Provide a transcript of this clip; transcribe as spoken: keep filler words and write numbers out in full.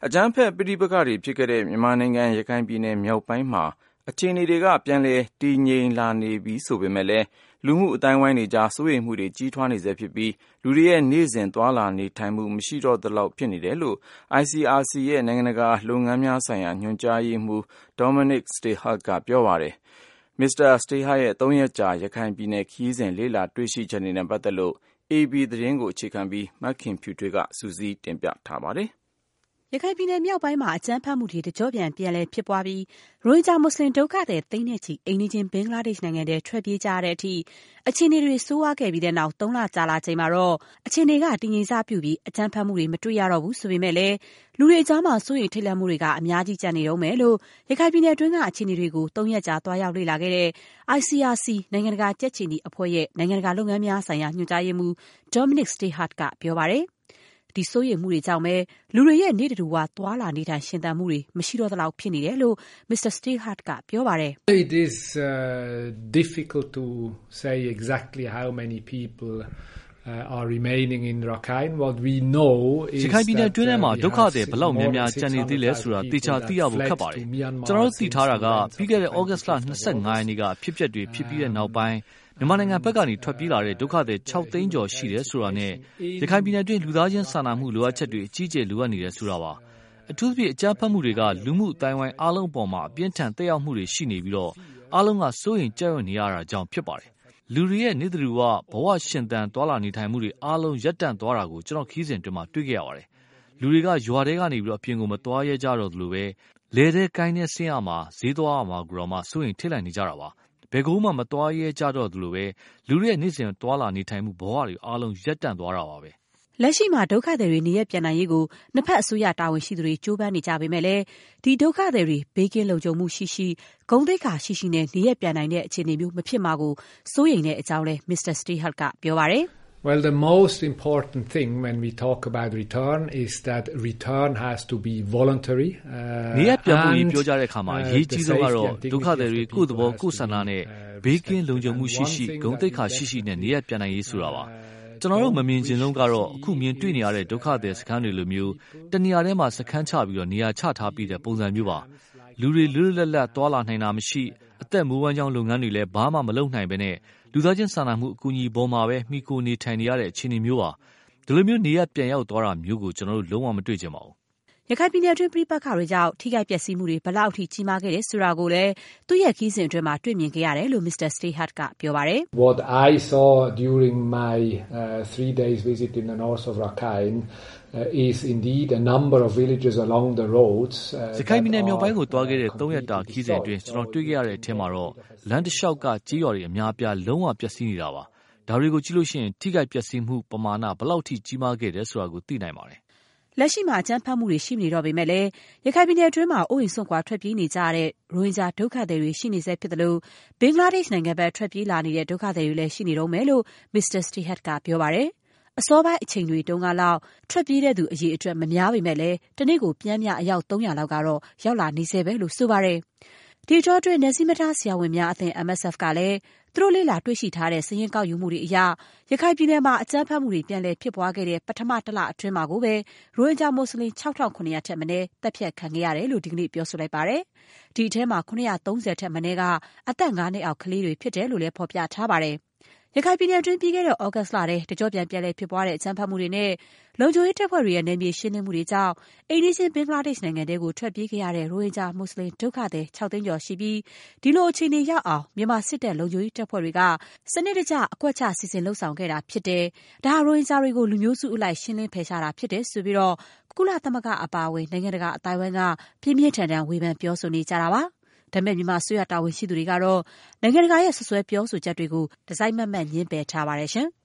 အကြမ်းဖက်ပဋိပက္ခတွေဖြစ်ခဲ့တဲ့မြန်မာနိုင်ငံရခိုင်ပြည်နယ်မြောက်ပိုင်းမှာအခြေအနေတွေကပြန်လည်တည်ငြိမ်လာနေပြီဆိုပေမဲ့လည်းလူမှုအတိုင်းဝိုင်းတွေကြားစိုးရိမ်မှုတွေကြီးထွားနေဆဲဖြစ်ပြီးလူတွေရဲ့နေ့စဉ်သွားလာနေထိုင်မှုမရှိတော့သလောက်ဖြစ်နေတယ်လို့ I C R C ရဲ့နိုင်ငံတကာလုပ်ငန်းများဆိုင်ရာညွှန်ကြားရေးမှူး Dominic Steinhardt ကပြောပါတယ်။ မစ္စတာ Steinhardt ရဲ့သုံးရက်ကြာရခိုင်ပြည်နယ်ခရီးစဉ်လေ့လာတွေ့ရှိချက်တွေနဲ့ပတ်သက်လို့ A B သတင်းကိုအခြေခံပြီးမခင်ဖြူထွေးကစုစည်းတင်ပြထားပါတယ်။ရခိုင်ပြည်နယ်မြောက်ပိုင်းမှာအကြမ်းဖက်မှုတွေတကျော့ပြန်ပြန်လည်ဖြစ်ပွားပြီးရိုဟင်ဂျာမွတ်စလင်ဒုက္ခသည်သိန်းနဲ့ချီအိမ်နီးချင်းဘင်္ဂလားဒေ့ရှ်နိုင်ငံထဲထွက်ပြေးကြရတဲ့အထိအခြေအနေတွေဆိုးဝါးခဲ့ပြီးတဲ့နောက်သုံးလကြာလာချိန်မှာတော့အခြေအနေကတည်ငြိမ်စပြုပြီးအကြမ်းဖက်မှုတွေမတွေ့ရတော့ဘူးဆိုပေမဲ့လည်းလူတွေအကြားမှာစိုးရိမ်ထိတ်လန့်မှုတွေကအများကြီးကျန်နေတုန်းပဲလို့ရခိုင်ပြည်နယ်တွင်းကအခြေအနေတွေကိုသုံးရက်ကြာသွားရောက်လေ့လာခဲ့တဲ့ I C R C နိုင်ငံတကာကြက်ခြေနီအဖွဲ့ရဲ့နိုင်ငံတကာလုပ်ငန်းများဆိုင်ရာညွှန်ကြားရေးမှူး Dominic Steinhardt ကပြောပါတယ်။ဒီစိုးရိမ်မှုတွေကြောင့်ပဲလူတွေရဲ့နေ့တဓူဝသွားလာနေထိုင်ရှင်သန်မှုတွေမရှိတော့သလောက်ဖြစ်နေတယ်လို့ မစ္စတာ Steinhardt ကပြောပါတယ်။ It is uh, difficult to say exactly how many people uh, are remaining in Rakhine. What we know is ရခိုင်ပြည်နယ်တွင်းထဲမှာဒုက္ခသည်ဘယ်လောက်များများကျန်နေသေးလဲဆိုတာသေချာသိရဖို့ခက်ပါတယ်။ကျွန်တော်တို့သိထားတာကပြီးခဲ့တဲ့ဩဂတ်စ်လ၂၅ရက်နေ့ကဖြစ်ပျက်တွေဖြစ်ပြီးတဲ့နောက်ပိုင်းမြန်မာနိုင်ငံဘက်ကနေထွက်ပြေးလာတဲ့ဒုက္ခသည်၆သိန်းကျော်ရှိတယ်ဆိုတာနဲ့ရခိုင်ပြည်နယ်တွင်းလူသားချင်းစာနာမှုလိုအပ်ချက်တွေအကြီးအကျယ်လိုအပ်နေတယ်ဆိုတာပါအထူးသဖြင့်အကြမ်းဖက်မှုတွေကလူမှုအတိုင်းဝိုင်းအားလုံးပေါ်မှာအပြင်းထန်သက်ရောက်မှုတွေရှိနေပြီးတော့အားလုံးကစိုးရိမ်ကြောက်ရွံ့နေရတာကြောင့်ဖြစ်ပါတယ်လူတွေရဲ့နေသူဝဘဝရှင်သန်သွားလာနေထိုင်မှုတွေအားလုံးရပ်တန့်သွားတာကိုကျွန်တော်ခီးစဉ်တွင်မှာတွေ့ခဲ့ရပါတယ်လူတွေကရွာထဲကနေပြီးတော့အပြင်ကိုမသွားရဲကြတော့သလိုပဲလေထဲကိုင်းနဲ့ဆင်းရမှာဈေးသွားရမှာကြော်မှစိုးရိမ်ထိတ်လန့်နေကြတာပါဘယ်ကိုမှမသွားရဲကြတော့သလိုပဲလူတွေရဲ့နေ့စဉ်သွားလာနေထိုင်မှုဘဝတွေအားလုံးရပ်တန့်သွားတာပါပဲလက်ရှိမှာဒုက္ခသည်တွေနေရပြန်နိုင်ရေးကိုနှစ်ဖက်အစိုးရတာဝန်ရှိသူတွေကြိုးပမ်းနေကြပေမဲ့လည်းဒီဒုက္ခသည်တွေဘေးကင်းလုံခြုံမှုရှိရှိဂုဏ်သိက္ခာရှိရှိနဲ့နေရပြန်နိုင်တဲ့အခြေအနေမျိုးမဖြစ်မှာကိုစိုးရိမ်တဲ့အကြောင်းလဲ မစ္စတာ Steinhardt ကပြောပါတယ် Well, the most important thing when we talk about return is that return has to be voluntary. နေရပြန်မှုပြောကြတဲ့အခါမှာအရေးကြီးဆုံးကတော့ဒုက္ခသည်တွေကိုယ်သဘောကိုယ်ဆန္ဒနဲ့ဘေးကင်းလုံခြုံမှုရှိရှိဂုဏ်သိက္ခာရှိရှိနဲ့နေရပြန်နိုင်ရေးဆိုတာပါကျွန်တော်တို့မမြင်ချင်ဆုံးကတော့အခုမြင်တွေ့နေရတဲ့ဒုက္ခသည်စခန်းတွေလိုမျိုးတနေရာထဲမှာစခန်းချပြီးတော့နေရာချထားပြီးတဲ့ပုံစံမျိုးပါလူတွေလွတ်လွတ်လပ်လပ်သွားလာနိုင်တာမရှိအသက်မွေးဝမ်းကြောင်းလုပ်ငန်းတွေလည်းဘာမှမလုပ်နိုင်ဘဲနဲ့လူသားချင်းစာနာမှုအကူအညီပေါ်မှာပဲမိကိုနေထိုင်နေရတဲ့အခြေအနေမျိုးပါဒီလိုမျိုးနေရပြန်ရောက်သွားတာမျိုးကိုကျွန်တော်တို့လုံးဝမတွေ့ချင်ပါဘူးရခိုင်ပြည်နယ်တွင်းပြိပက္ခတွေကြောင့်ထိခိုက်ပျက်စီးမှုတွေဘယ်လောက်ထိကြီးမားခဲ့တယ်ဆိုတာကိုလည်းသူ့ရဲ့ခီးစဉ်အတွင်းမှာတွေ့မြင်ခဲ့ရတယ်လို့ မစ္စတာ Steinhardt ကပြောပါတယ်။ What I saw during my uh, three days visit in the north of Rakhine uh, is indeed a number of villages along the roads. ရခိုင်ပြည်နယ်မြောက်ပိုင်းကိုသွားခဲ့တဲ့သုံးရက်တာခီးစဉ်အတွင်းကျွန်တော်တွေ့ခဲ့ရတဲ့အထက်မှာတော့လမ်းတစ်လျှောက်ကကြေးရွာတွေအများအပြားလုံးဝပျက်စီးနေတာပါဒါတွေကိုကြည့်လို့ရှိရင်ထိခိုက်ပျက်စီးမှုပမာဏဘယ်လောက်ထိကြီးမားခဲ့တယ်ဆိုတာကိုသိနိုင်ပါတယ်လက်ရှိမှာအကြမ်းဖက်မှုတွေရှိနေတော့ပေမဲ့လည်းရခိုင်ပြည်နယ်အတွင်းမှာအိုးအိမ်စွန့်ခွာထွက်ပြေးနေကြရတဲ့ရိုဟင်ဂျာဒုက္ခသည်တွေရှိနေဆဲဖြစ်တယ်လို့ဘင်္ဂလားဒေ့ရှ်နိုင်ငံဘက်ထွက်ပြေးလာနေတဲ့ဒုက္ခသည်တွေလည်းရှိနေတော့မယ်လို့ မစ္စတာ Steinhardt ကပြောပါတယ်အစောပိုင်းအချိန်တွေတုန်းကလောက်ထွက်ပြေးတဲ့သူအရေအတွက်မများပေမဲ့လည်းတနေ့ကိုပြင်းပြအယောက်သုံးရာလောက်ကတော့ရောက်လာနေဆဲပဲလို့ဆိုပါတယ်ဒီတော့တွင်နယ်စည်းမထားဆရာဝန်များအသင်း M S F ကလည်းသူတို့လေ့လာတွေ့ရှိထားတဲ့စာရင်းကောက်ယူမှုတွေအရရခိုင်ပြည်နယ်မှာအကြမ်းဖက်မှုတွေပြန်လည်ဖြစ်ပွားခဲ့တဲ့ပထမတစ်လအတွင်းမှာကိုပဲရိုဟင်ဂျာမွတ်စလင်၆ထောင်ခုနှစ်ရာထက်မနည်းတပ်ဖြတ်ခံခဲ့ရတယ်လို့ဒီကနေ့ပြောဆိုလိုက်ပါတယ်။ဒီအထဲမှာခုနှစ်ရာသုံးဆယ်ထက်မနည်းကအသက်၅နှစ်အောက်ကလေးတွေဖြစ်တယ်လို့လည်းဖော်ပြထားပါတယ်။ရခိုင်ပြည်နယ်တွင်းပြီးခဲ့တဲ့ဩဂတ်စ်လထဲတကြော့ပြန်ပြန်လည်ဖြစ်ပွားတဲ့အကြမ်းဖက်မှုတွေနဲ့လုံခြုံရေးတပ်ဖွဲ့တွေရဲ့နယ်မြေရှင်းလင်းမှုတွေကြောင့်အိမ်နီးချင်းဘင်္ဂလားဒေ့ရှ်နိုင်ငံတဲကိုထွက်ပြေးခဲ့ရတဲ့ရိုဟင်ဂျာမွတ်စလင်ဒုက္ခသည်၆သိန်းကျော်ရှိပြီးဒီလိုအခြေအနေရောက်အောင်မြန်မာစစ်တပ်လုံခြုံရေးတပ်ဖွဲ့တွေကစနစ်တကျအကွက်ချစီစဉ်လှုပ်ဆောင်ခဲ့တာဖြစ်တယ်။ဒါဟာရိုဟင်ဂျာတွေကိုလူမျိုးစုအလိုက်ရှင်းလင်းဖယ်ရှားတာဖြစ်တယ်ဆိုပြီးတော့ကုလသမဂ္ဂအပါအဝင်နိုင်ငံတကာအသိုင်းအဝိုင်းကပြင်းပြင်းထန်ထန်ဝေဖန်ပြောဆိုနေကြတာပါ။ဒါပေမဲ့မြန်မာအစိုးရတာဝန်ရှိသူတွေကတော့နိုင်ငံတကာရဲ့ဆွဆွဲပြောဆိုချက်တွေကိုတစိုက်မတ်မတ်ငြင်းပယ်ထားပါတယ်ရှင်။